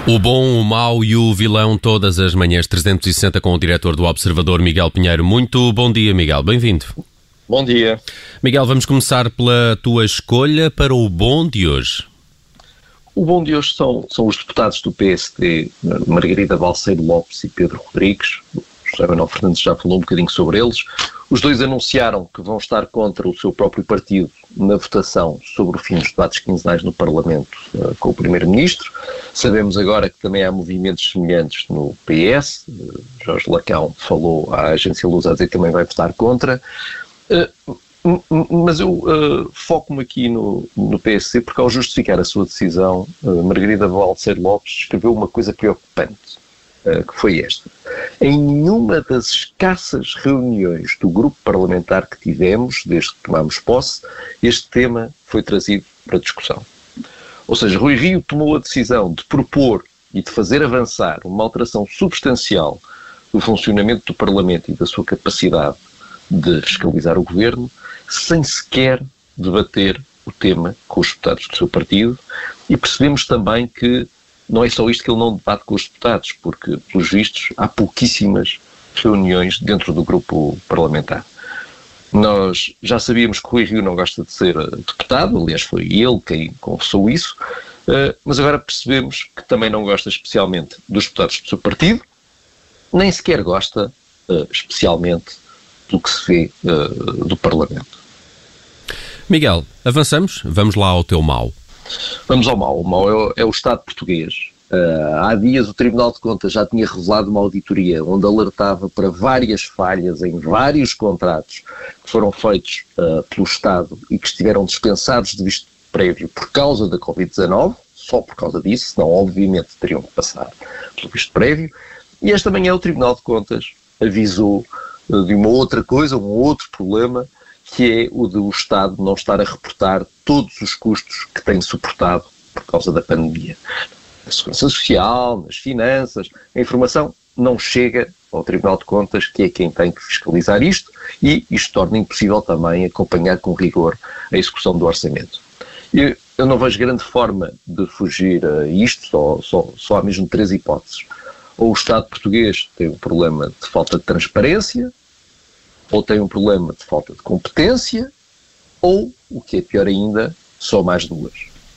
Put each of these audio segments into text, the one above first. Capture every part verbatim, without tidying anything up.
O bom, o mau e o vilão todas as manhãs trezentos e sessenta com o diretor do Observador, Miguel Pinheiro. Muito bom dia, Miguel. Bem-vindo. Bom dia. Miguel, vamos começar pela tua escolha para o bom de hoje. O bom de hoje são, são os deputados do P S D, Margarida Balseiro Lopes e Pedro Rodrigues. O José Manuel Fernandes já falou um bocadinho sobre eles. Os dois anunciaram que vão estar contra o seu próprio partido na votação sobre o fim dos debates quinzenais no Parlamento uh, com o Primeiro-Ministro. Sabemos agora que também há movimentos semelhantes no P S. Uh, Jorge Lacão falou à agência Lusa a dizer que também vai votar contra. Uh, mas eu uh, foco-me aqui no, no P S D porque, ao justificar a sua decisão, uh, Margarida Balseiro Lopes escreveu uma coisa preocupante, uh, que foi esta. Em nenhuma das escassas reuniões do grupo parlamentar que tivemos, desde que tomámos posse, este tema foi trazido para discussão. Ou seja, Rui Rio tomou a decisão de propor e de fazer avançar uma alteração substancial do funcionamento do Parlamento e da sua capacidade de fiscalizar o Governo, sem sequer debater o tema com os deputados do seu partido, e percebemos também que não é só isto que ele não debate com os deputados, porque, pelos vistos, há pouquíssimas reuniões dentro do grupo parlamentar. Nós já sabíamos que o Rui Rio não gosta de ser deputado, aliás foi ele quem confessou isso, mas agora percebemos que também não gosta especialmente dos deputados do seu partido, nem sequer gosta especialmente do que se vê do Parlamento. Miguel, avançamos? Vamos lá ao teu mau. Vamos ao mau. O mau é o, é o Estado português. Uh, há dias o Tribunal de Contas já tinha revelado uma auditoria onde alertava para várias falhas em vários contratos que foram feitos uh, pelo Estado e que estiveram dispensados de visto prévio por causa da covid dezanove, só por causa disso, senão obviamente teriam que passar pelo visto prévio. E esta manhã o Tribunal de Contas avisou uh, de uma outra coisa, um outro problema, que é o de o Estado não estar a reportar todos os custos que tem suportado por causa da pandemia. Na Segurança Social, nas finanças, a informação não chega ao Tribunal de Contas, que é quem tem que fiscalizar isto, e isto torna impossível também acompanhar com rigor a execução do orçamento. Eu, eu não vejo grande forma de fugir a isto, só, só, só há mesmo três hipóteses. Ou o Estado português tem um problema de falta de transparência, ou tem um problema de falta de competência, ou, o que é pior ainda, só mais duas.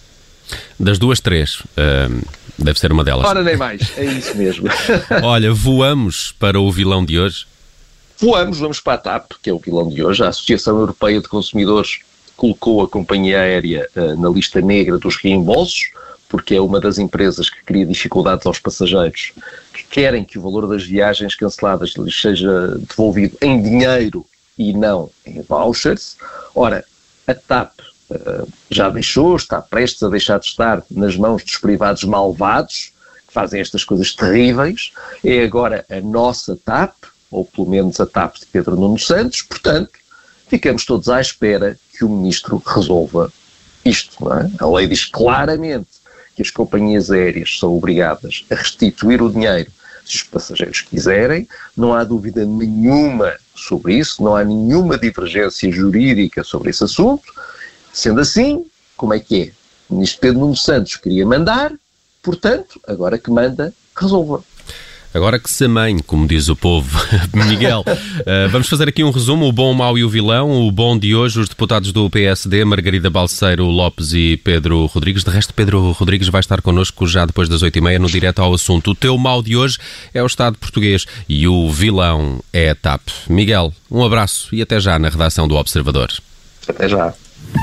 Das duas, três. Uh, deve ser uma delas. Ora, nem mais. É isso mesmo. Olha, voamos para o vilão de hoje? Voamos, vamos para a TAP, que é o vilão de hoje. A Associação Europeia de Consumidores colocou a companhia aérea uh, na lista negra dos reembolsos, porque é uma das empresas que cria dificuldades aos passageiros que querem que o valor das viagens canceladas lhes seja devolvido em dinheiro e não em vouchers. Ora, a TAP uh, já deixou, está prestes a deixar de estar nas mãos dos privados malvados que fazem estas coisas terríveis. É agora a nossa TAP, ou pelo menos a TAP de Pedro Nuno Santos. Portanto, ficamos todos à espera que o Ministro resolva isto, não é? A lei diz claramente que as companhias aéreas são obrigadas a restituir o dinheiro se os passageiros quiserem. Não há dúvida nenhuma sobre isso, não há nenhuma divergência jurídica sobre esse assunto. Sendo assim, como é que é? O ministro Pedro Nuno Santos queria mandar, portanto, agora que manda, resolva. Agora que se amém, como diz o povo. Miguel, uh, vamos fazer aqui um resumo, o bom, o mau e o vilão. O bom de hoje, os deputados do P S D, Margarida Balseiro Lopes e Pedro Rodrigues. De resto, Pedro Rodrigues vai estar connosco já depois das oito e meia no Direto ao Assunto. O teu mau de hoje é o Estado português e o vilão é a TAP. Miguel, um abraço e até já na redação do Observador. Até já.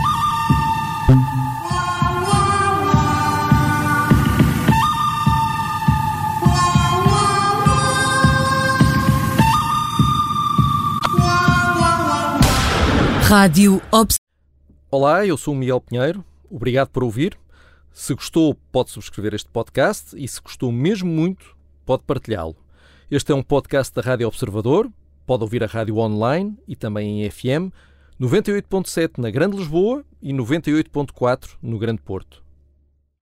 Rádio Obs... Olá, eu sou o Miguel Pinheiro. Obrigado por ouvir. Se gostou, pode subscrever este podcast e se gostou mesmo muito, pode partilhá-lo. Este é um podcast da Rádio Observador. Pode ouvir a rádio online e também em F M, noventa e oito ponto sete na Grande Lisboa e noventa e oito ponto quatro no Grande Porto.